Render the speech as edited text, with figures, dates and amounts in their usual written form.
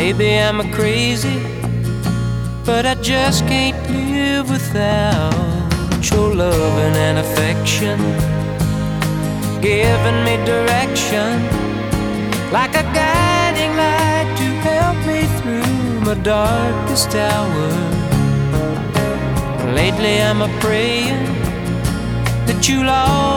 Maybe I'm a crazy, but I just can't live without your loving and affection, giving me direction, like a guiding light to help me through my darkest hour. Lately I'm a praying that you'll always